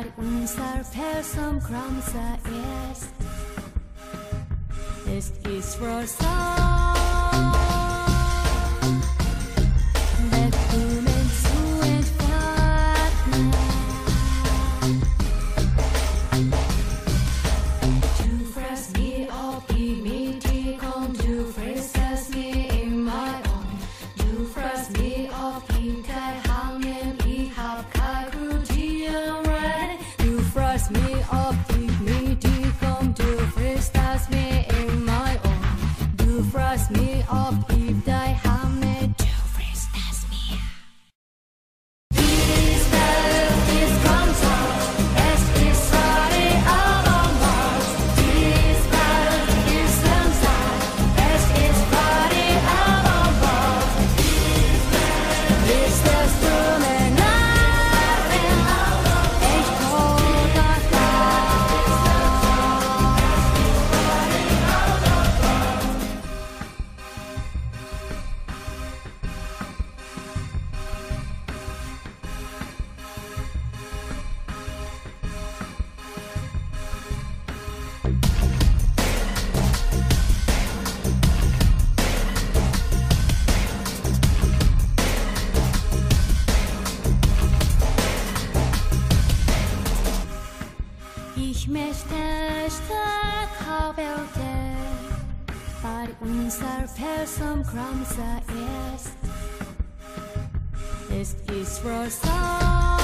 weil unser Person größer ist. Es ist für so. Blumen zu entfernen. Du fragst mich, ob ich mit dir komm, du fragst mich in mein Ohr. Du fragst mich, ob ich dein Hand nehm, ich hab kein Kriterien. Du fragst mich, ob ich mit dir komm, du fragst mich in mein Ohr. Du fragst mich, ob ich dein Hand nehm, du fragst mich. Ich möchte stark werden, weil unser Person größer ist. Es ist für so.